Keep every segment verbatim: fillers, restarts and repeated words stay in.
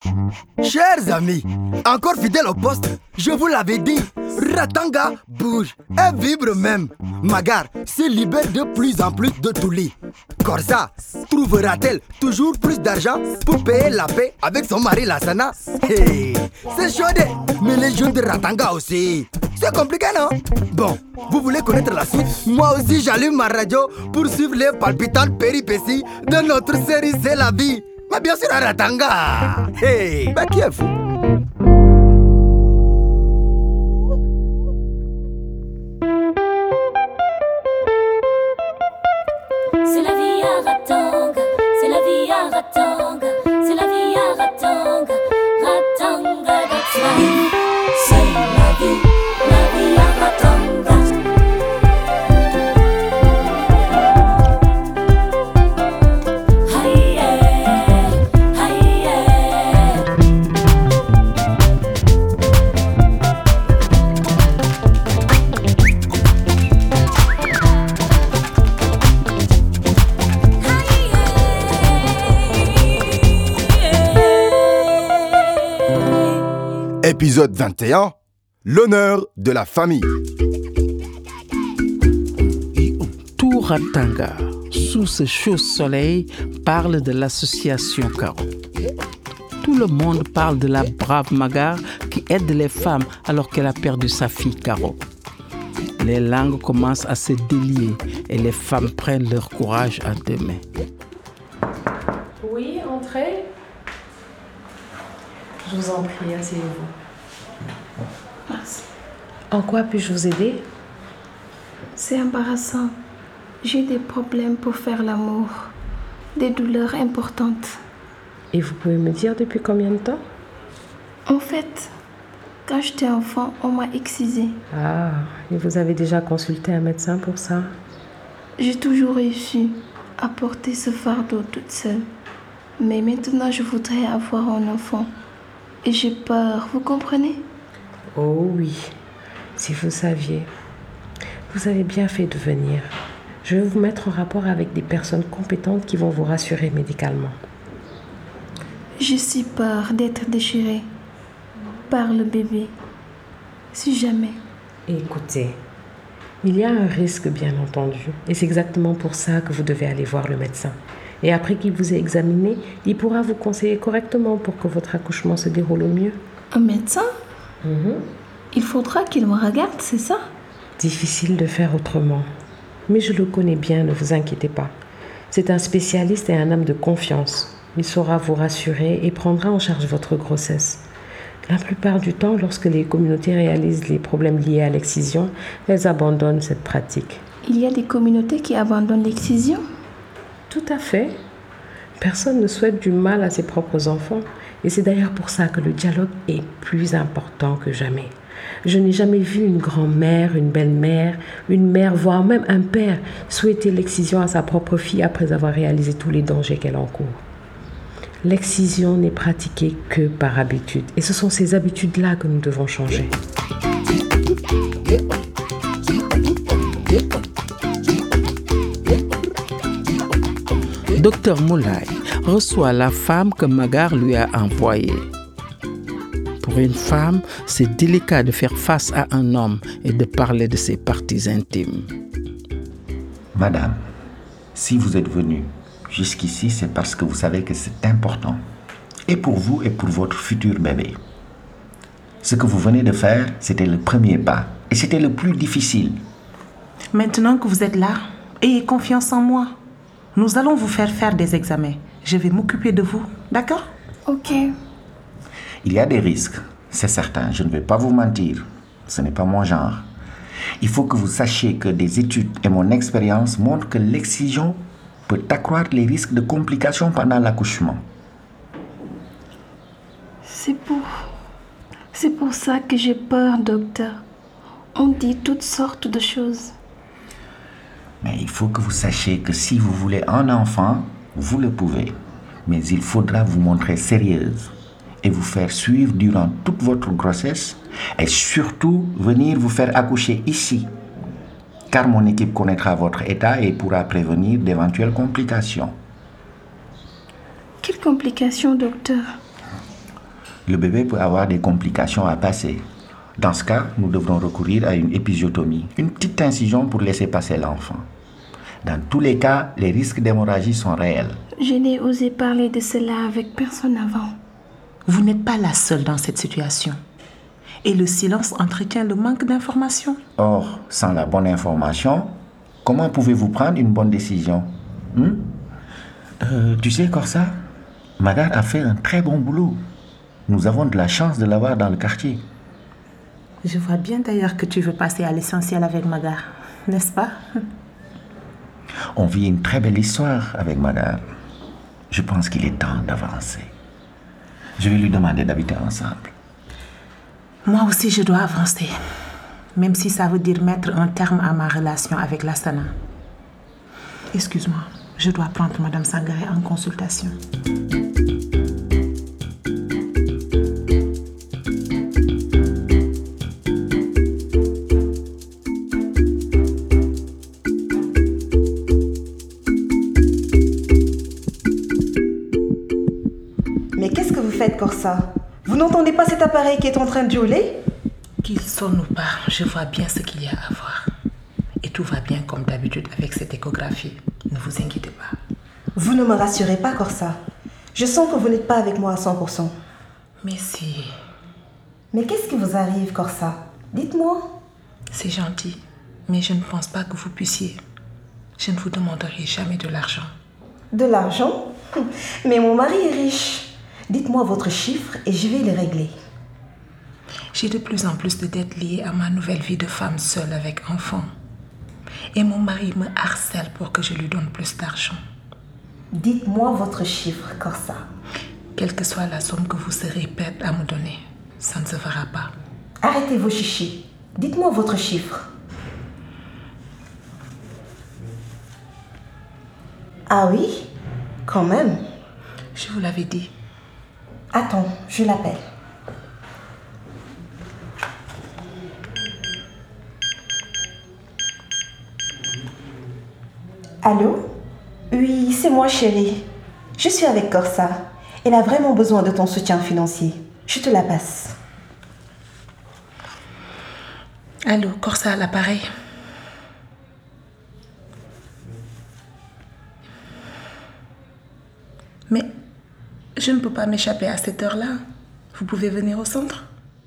Chers amis, encore fidèles au poste, je vous l'avais dit, Ratanga bouge et vibre même. Magar se libère de plus en plus de Touli. Corsa trouvera-t-elle toujours plus d'argent pour payer la paix avec son mari Lassana? Hey, c'est chaud, mais les jeunes de Ratanga aussi. C'est compliqué, non? Bon, vous voulez connaître la suite? Moi aussi j'allume ma radio pour suivre les palpitantes péripéties de notre série C'est la vie. Mais bien sûr à Ratanga. Hey, bah qui est fou? C'est la vie à Ratanga, c'est la vie à Ratanga, c'est la vie à Ratanga, Ratanga, that's life. C'est la vie, la vie à Ratanga. Aïe, aïe, Épisode vingt et un, l'honneur de la famille. Tout Ratanga, sous ce chaud soleil, parle de l'association Caro. Tout le monde parle de la brave Magar qui aide les femmes alors qu'elle a perdu sa fille Caro. Les langues commencent à se délier et les femmes prennent leur courage à deux mains. Oui, entrez. Je vous en prie, asseyez-vous. Merci. En quoi puis-je vous aider? C'est embarrassant. J'ai des problèmes pour faire l'amour. Des douleurs importantes. Et vous pouvez me dire depuis combien de temps? En fait, quand j'étais enfant, on m'a excisée. Ah, et vous avez déjà consulté un médecin pour ça? J'ai toujours réussi à porter ce fardeau toute seule. Mais maintenant, je voudrais avoir un enfant. Et j'ai peur, vous comprenez? Oh oui, si vous saviez. Vous avez bien fait de venir. Je vais vous mettre en rapport avec des personnes compétentes qui vont vous rassurer médicalement. J'ai si peur d'être déchirée par le bébé. Si jamais. Écoutez, il y a un risque bien entendu. Et c'est exactement pour ça que vous devez aller voir le médecin. Et après qu'il vous ait examiné, il pourra vous conseiller correctement pour que votre accouchement se déroule au mieux. Un médecin? Mm-hmm. Il faudra qu'il me regarde, c'est ça? Difficile de faire autrement. Mais je le connais bien, ne vous inquiétez pas. C'est un spécialiste et un homme de confiance. Il saura vous rassurer et prendra en charge votre grossesse. La plupart du temps, lorsque les communautés réalisent les problèmes liés à l'excision, elles abandonnent cette pratique. Il y a des communautés qui abandonnent l'excision? Tout à fait. Personne ne souhaite du mal à ses propres enfants. Et c'est d'ailleurs pour ça que le dialogue est plus important que jamais. Je n'ai jamais vu une grand-mère, une belle-mère, une mère, voire même un père souhaiter l'excision à sa propre fille après avoir réalisé tous les dangers qu'elle encourt. L'excision n'est pratiquée que par habitude. Et ce sont ces habitudes-là que nous devons changer. Docteur Moulay reçoit la femme que Magar lui a envoyée. Pour une femme, c'est délicat de faire face à un homme et de parler de ses parties intimes. Madame, si vous êtes venue jusqu'ici, c'est parce que vous savez que c'est important. Et pour vous et pour votre futur bébé. Ce que vous venez de faire, c'était le premier pas. Et c'était le plus difficile. Maintenant que vous êtes là, ayez confiance en moi. Nous allons vous faire faire des examens. Je vais m'occuper de vous, d'accord? Ok. Il y a des risques, c'est certain. Je ne vais pas vous mentir. Ce n'est pas mon genre. Il faut que vous sachiez que des études et mon expérience montrent que l'excision peut accroître les risques de complications pendant l'accouchement. C'est pour... C'est pour ça que j'ai peur, docteur. On dit toutes sortes de choses. Mais il faut que vous sachiez que si vous voulez un enfant, vous le pouvez. Mais il faudra vous montrer sérieuse et vous faire suivre durant toute votre grossesse et surtout venir vous faire accoucher ici. Car mon équipe connaîtra votre état et pourra prévenir d'éventuelles complications. Quelles complications, docteur? Le bébé peut avoir des complications à passer. Dans ce cas, nous devrons recourir à une épisiotomie, une petite incision pour laisser passer l'enfant. Dans tous les cas, les risques d'hémorragie sont réels. Je n'ai osé parler de cela avec personne avant. Vous n'êtes pas la seule dans cette situation. Et le silence entretient le manque d'information. Or, sans la bonne information, comment pouvez-vous prendre une bonne décision? hmm? euh, Tu sais, Corsa, Magar a fait un très bon boulot. Nous avons de la chance de l'avoir dans le quartier. Je vois bien d'ailleurs que tu veux passer à l'essentiel avec Magar, n'est-ce pas? On vit une très belle histoire avec Magar. Je pense qu'il est temps d'avancer. Je vais lui demander d'habiter ensemble. Moi aussi, je dois avancer. Même si ça veut dire mettre un terme à ma relation avec Lassana. Excuse-moi, je dois prendre Madame Sangaré en consultation. Mais qu'est-ce que vous faites, Corsa? Vous n'entendez pas cet appareil qui est en train de hurler? Qu'il sonne ou pas, je vois bien ce qu'il y a à voir. Et tout va bien comme d'habitude avec cette échographie. Ne vous inquiétez pas. Vous ne me rassurez pas, Corsa. Je sens que vous n'êtes pas avec moi à cent pour cent. Mais si... Mais qu'est-ce qui vous arrive, Corsa? Dites-moi. C'est gentil, mais je ne pense pas que vous puissiez. Je ne vous demanderai jamais de l'argent. De l'argent? Mais mon mari est riche. Dites-moi votre chiffre et je vais les régler. J'ai de plus en plus de dettes liées à ma nouvelle vie de femme seule avec enfant. Et mon mari me harcèle pour que je lui donne plus d'argent. Dites-moi votre chiffre, Corsa. Quelle que soit la somme que vous serez prête à me donner, ça ne se fera pas. Arrêtez vos chichis. Dites-moi votre chiffre. Ah oui? Quand même. Je vous l'avais dit. Attends, je l'appelle. Allô? Oui, c'est moi, chérie. Je suis avec Corsa. Elle a vraiment besoin de ton soutien financier. Je te la passe. Allô, Corsa à l'appareil. Mais je ne peux pas m'échapper à cette heure-là. Vous pouvez venir au centre?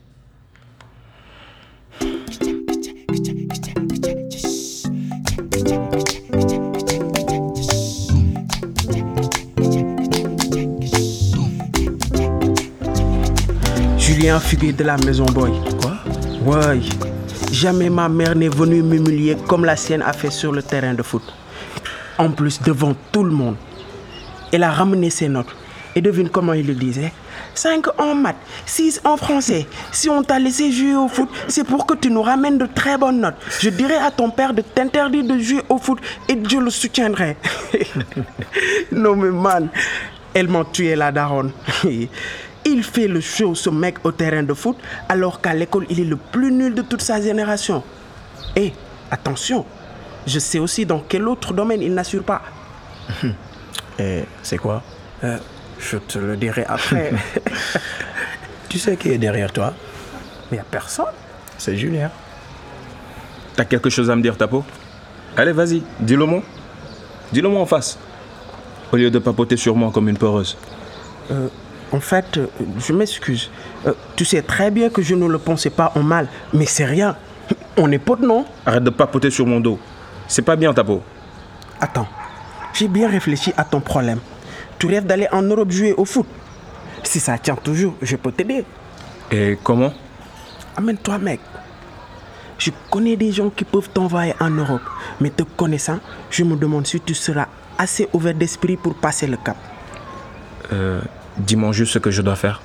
Julien Fuguet de la Maison Boy. Quoi? Ouais. Jamais ma mère n'est venue m'humilier comme la sienne a fait sur le terrain de foot. En plus, devant tout le monde. Elle a ramené ses notes. Et devine comment il le disait. cinq en maths, six en français. Si on t'a laissé jouer au foot, c'est pour que tu nous ramènes de très bonnes notes. Je dirais à ton père de t'interdire de jouer au foot et je le soutiendrai. Non mais man, elle m'a tué la daronne. Il fait le show, ce mec, au terrain de foot, alors qu'à l'école, il est le plus nul de toute sa génération. Et, attention, je sais aussi dans quel autre domaine il n'assure pas. Et c'est quoi? euh, Je te le dirai après. Tu sais qui est derrière toi? Il n'y a personne. C'est Julien. T'as quelque chose à me dire, Tapo? Allez, vas-y, dis-le-moi. Dis-le-moi en face. Au lieu de papoter sur moi comme une peureuse. Euh, en fait, euh, je m'excuse. Euh, tu sais très bien que je ne le pensais pas en mal, mais c'est rien. On est potes, non? Arrête de papoter sur mon dos. C'est pas bien, Tapo. Attends, j'ai bien réfléchi à ton problème. Tu rêves d'aller en Europe jouer au foot. Si ça tient toujours, je peux t'aider. Et comment? Amène-toi, mec. Je connais des gens qui peuvent t'envoyer en Europe. Mais te connaissant, je me demande si tu seras assez ouvert d'esprit pour passer le cap. Euh, dis-moi juste ce que je dois faire.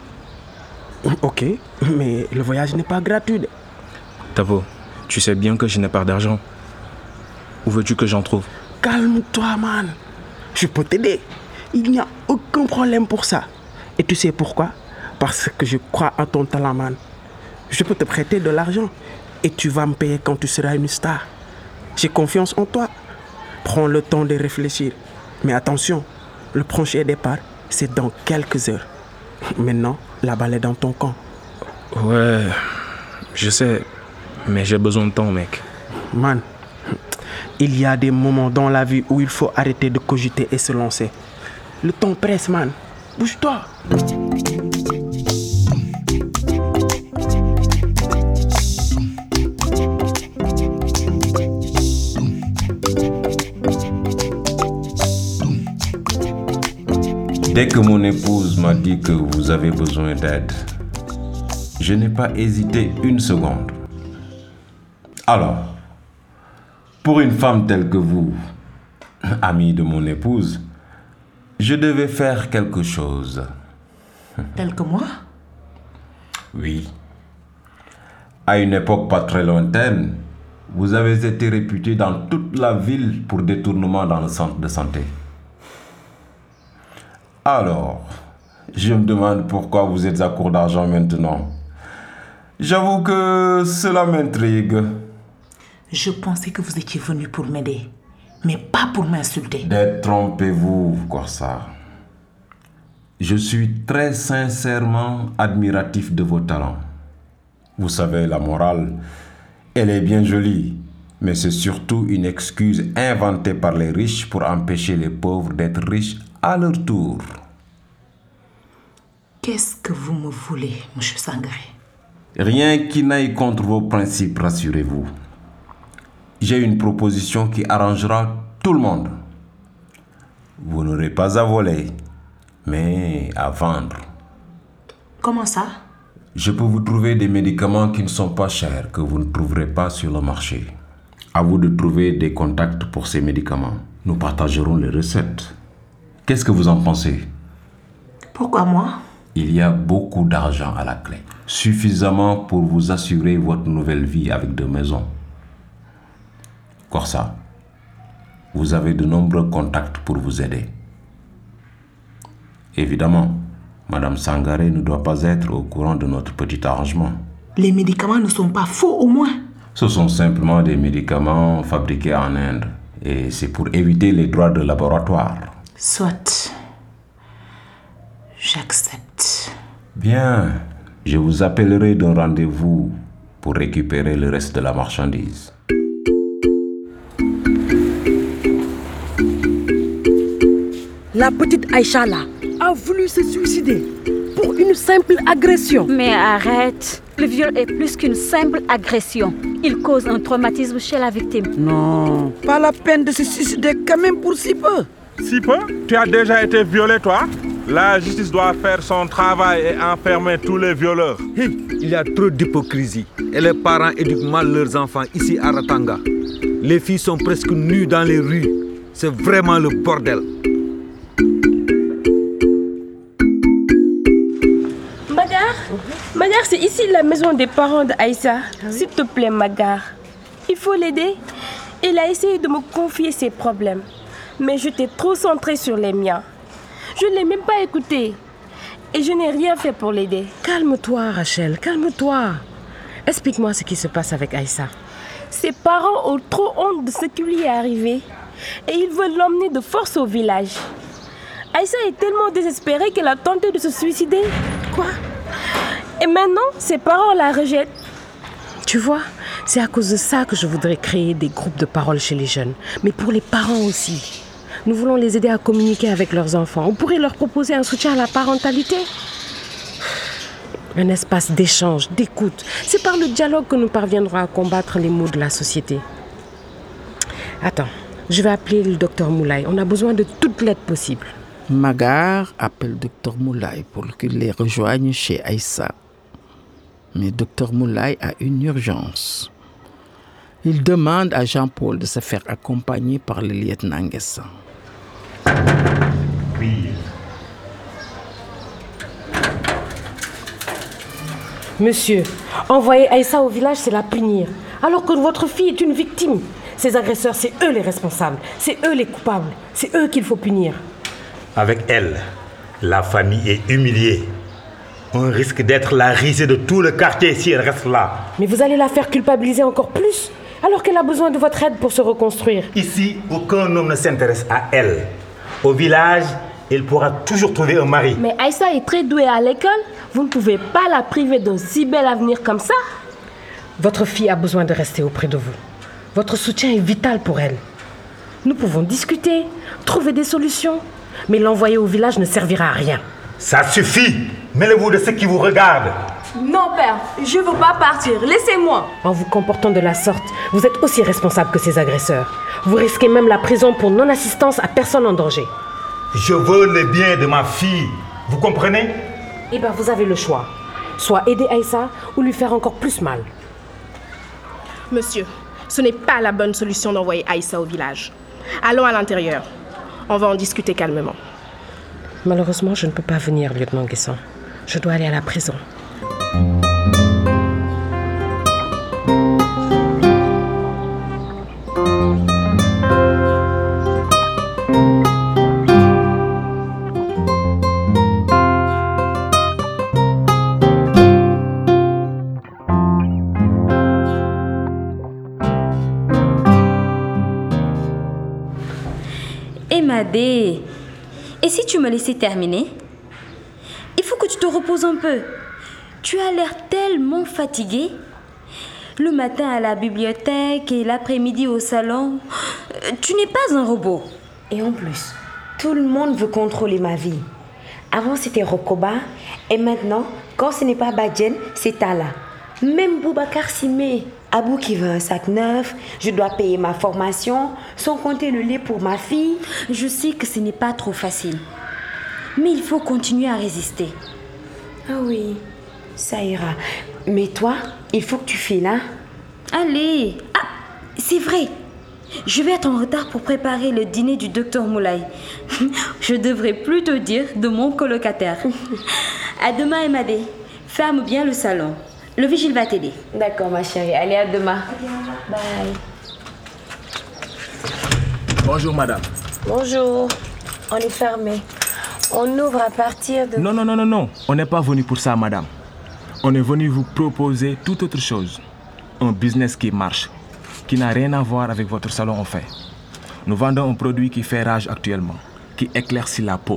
Ok, mais le voyage n'est pas gratuit. Tapo, tu sais bien que je n'ai pas d'argent. Où veux-tu que j'en trouve? Calme-toi, man. Je peux t'aider. Il n'y a aucun problème pour ça. Et tu sais pourquoi? Parce que je crois en ton talent, man. Je peux te prêter de l'argent et tu vas me payer quand tu seras une star. J'ai confiance en toi. Prends le temps de réfléchir. Mais attention, le prochain départ, c'est dans quelques heures. Maintenant, la balle est dans ton camp. Ouais, je sais, mais j'ai besoin de temps, mec. Man, il y a des moments dans la vie où il faut arrêter de cogiter et se lancer. Le temps presse, man. Bouge-toi. Dès que mon épouse m'a dit que vous avez besoin d'aide, je n'ai pas hésité une seconde. Alors, pour une femme telle que vous, amie de mon épouse, je devais faire quelque chose. Tel que moi? Oui. À une époque pas très lointaine, vous avez été réputé dans toute la ville pour détournement dans le centre de santé. Alors, je me demande pourquoi vous êtes à court d'argent maintenant. J'avoue que cela m'intrigue. Je pensais que vous étiez venu pour m'aider, mais pas pour m'insulter. Détrompez-vous, Corsa. Je suis très sincèrement admiratif de vos talents. Vous savez, la morale, elle est bien jolie, mais c'est surtout une excuse inventée par les riches pour empêcher les pauvres d'être riches à leur tour. Qu'est-ce que vous me voulez, monsieur Sangaré? Rien qui n'aille contre vos principes, rassurez-vous. J'ai une proposition qui arrangera tout le monde. Vous n'aurez pas à voler, mais à vendre. Comment ça? Je peux vous trouver des médicaments qui ne sont pas chers, que vous ne trouverez pas sur le marché. À vous de trouver des contacts pour ces médicaments. Nous partagerons les recettes. Qu'est-ce que vous en pensez? Pourquoi moi? Il y a beaucoup d'argent à la clé. Suffisamment pour vous assurer votre nouvelle vie avec deux maisons. Corsa, vous avez de nombreux contacts pour vous aider. Évidemment, Madame Sangaré ne doit pas être au courant de notre petit arrangement. Les médicaments ne sont pas faux au moins? Ce sont simplement des médicaments fabriqués en Inde. Et c'est pour éviter les droits de laboratoire. Soit. J'accepte. Bien. Je vous appellerai d'un rendez-vous pour récupérer le reste de la marchandise. La petite Aïcha là a voulu se suicider pour une simple agression. Mais arrête. Le viol est plus qu'une simple agression. Il cause un traumatisme chez la victime. Non, pas la peine de se suicider quand même pour si peu. Si peu? Tu as déjà été violé, toi? La justice doit faire son travail et enfermer tous les violeurs. Hey, il y a trop d'hypocrisie. Et les parents éduquent mal leurs enfants ici à Ratanga. Les filles sont presque nues dans les rues. C'est vraiment le bordel. Magar, Magar, c'est ici la maison des parents d'Aïssa. S'il te plaît, Magar, il faut l'aider. Il a essayé de me confier ses problèmes, mais j'étais trop centrée sur les miens. Je ne l'ai même pas écouté et je n'ai rien fait pour l'aider. Calme-toi, Rachel, calme-toi. Explique-moi ce qui se passe avec Aïssa. Ses parents ont trop honte de ce qui lui est arrivé et ils veulent l'emmener de force au village. Aïssa est tellement désespérée qu'elle a tenté de se suicider. Quoi? Et maintenant, ses parents la rejettent. Tu vois, c'est à cause de ça que je voudrais créer des groupes de parole chez les jeunes, mais pour les parents aussi. Nous voulons les aider à communiquer avec leurs enfants. On pourrait leur proposer un soutien à la parentalité. Un espace d'échange, d'écoute. C'est par le dialogue que nous parviendrons à combattre les maux de la société. Attends, je vais appeler le docteur Moulay. On a besoin de toute l'aide possible. Magar appelle docteur Moulay pour qu'il les rejoigne chez Aïssa. Mais docteur Moulay a une urgence. Il demande à Jean-Paul de se faire accompagner par le lieutenant Nguessan. Oui. Monsieur, envoyer Aïssa au village, c'est la punir. Alors que votre fille est une victime. Ces agresseurs, c'est eux les responsables. C'est eux les coupables. C'est eux qu'il faut punir. Avec elle, la famille est humiliée. On risque d'être la risée de tout le quartier si elle reste là. Mais vous allez la faire culpabiliser encore plus, alors qu'elle a besoin de votre aide pour se reconstruire. Ici, aucun homme ne s'intéresse à elle. Au village, elle pourra toujours trouver un mari. Mais Aïssa est très douée à l'école. Vous ne pouvez pas la priver d'un si bel avenir comme ça. Votre fille a besoin de rester auprès de vous. Votre soutien est vital pour elle. Nous pouvons discuter, trouver des solutions, mais l'envoyer au village ne servira à rien. Ça suffit. Mêlez-vous de ceux qui vous regardent. Non, père, je ne veux pas partir. Laissez-moi. En vous comportant de la sorte, vous êtes aussi responsable que ces agresseurs. Vous risquez même la prison pour non-assistance à personne en danger. Je veux le bien de ma fille. Vous comprenez? Eh bien, vous avez le choix. Soit aider Aïssa ou lui faire encore plus mal. Monsieur, ce n'est pas la bonne solution d'envoyer Aïssa au village. Allons à l'intérieur. On va en discuter calmement. Malheureusement, je ne peux pas venir, lieutenant Guesson. Je dois aller à la prison. Emadé, et si tu me laissais terminer? Il faut que tu te reposes un peu. Tu as l'air tellement fatigué. Le matin à la bibliothèque et l'après-midi au salon. Tu n'es pas un robot. Et en plus, tout le monde veut contrôler ma vie. Avant, c'était Rokoba. Et maintenant, quand ce n'est pas Badjen, c'est Tala. Même Boubacar Simé. Abou qui veut un sac neuf, je dois payer ma formation, sans compter le lait pour ma fille. Je sais que ce n'est pas trop facile. Mais il faut continuer à résister. Ah oui, ça ira. Mais toi, il faut que tu files, hein? Allez. Ah, c'est vrai. Je vais être en retard pour préparer le dîner du docteur Moulay. Je devrais plutôt dire de mon colocataire. À demain, Emadé. Ferme bien le salon. Le vigile va t'aider. D'accord, ma chérie. Allez, à demain. Bye. Bonjour, madame. Bonjour. On est fermé. On ouvre à partir de... Non, non, non, non, non. On n'est pas venu pour ça, madame. On est venu vous proposer toute autre chose. Un business qui marche, qui n'a rien à voir avec votre salon en fait. Nous vendons un produit qui fait rage actuellement, qui éclaircit la peau.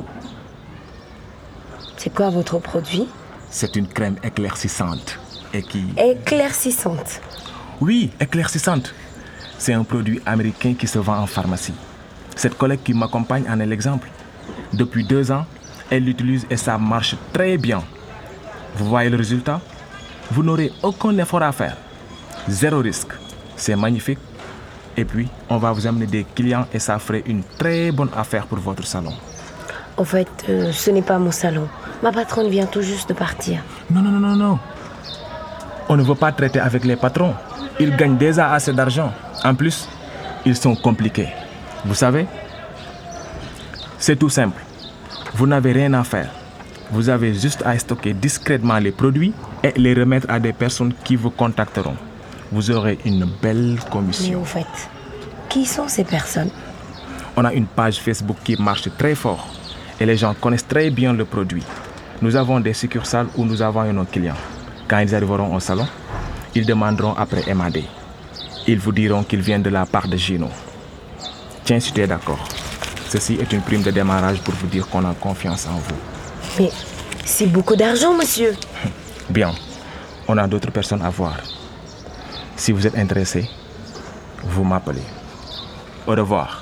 C'est quoi votre produit? C'est une crème éclaircissante. Et qui... Éclaircissante? Oui, éclaircissante. C'est un produit américain qui se vend en pharmacie. Cette collègue qui m'accompagne en est l'exemple. Depuis deux ans, elle l'utilise et ça marche très bien. Vous voyez le résultat? Vous n'aurez aucun effort à faire. Zéro risque. C'est magnifique. Et puis, on va vous amener des clients et ça ferait une très bonne affaire pour votre salon. En fait, euh, ce n'est pas mon salon. Ma patronne vient tout juste de partir. Non, non, non, non, non. On ne veut pas traiter avec les patrons. Ils gagnent déjà assez d'argent. En plus, ils sont compliqués. Vous savez? C'est tout simple. Vous n'avez rien à faire. Vous avez juste à stocker discrètement les produits et les remettre à des personnes qui vous contacteront. Vous aurez une belle commission. Mais au fait, qui sont ces personnes? On a une page Facebook qui marche très fort et les gens connaissent très bien le produit. Nous avons des succursales où nous avons nos clients. Quand ils arriveront au salon, ils demanderont après Emadé. Ils vous diront qu'ils viennent de la part de Gino. Tiens, si tu es d'accord. Ceci est une prime de démarrage pour vous dire qu'on a confiance en vous. Mais c'est beaucoup d'argent, monsieur. Bien, on a d'autres personnes à voir. Si vous êtes intéressé, vous m'appelez. Au revoir.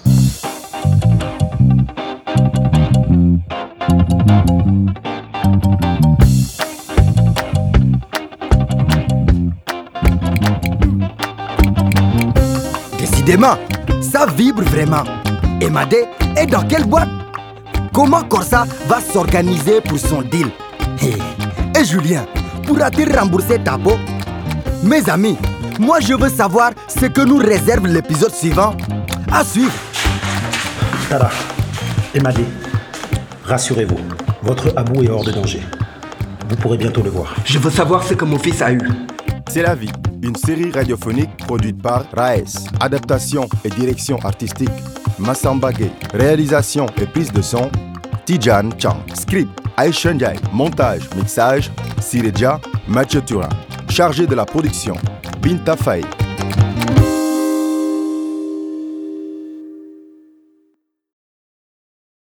Décidément, ça vibre vraiment. Emadé est dans quelle boîte? Comment Corsa va s'organiser pour son deal? Hey. Et Julien, pourra-t-il rembourser ta peau? Mes amis, moi je veux savoir ce que nous réserve l'épisode suivant. À suivre. Tara, Emadé, rassurez-vous, votre Abou est hors de danger. Vous pourrez bientôt le voir. Je veux savoir ce que mon fils a eu. C'est la vie, une série radiophonique produite par Raes. Adaptation et direction artistique, Massamba Gueye. Réalisation et prise de son, Tijan Chang. Script, Aïcha Ndiaye. Montage, mixage, Sireja, Mathieu Turin. Chargé de la production, Binta Faye.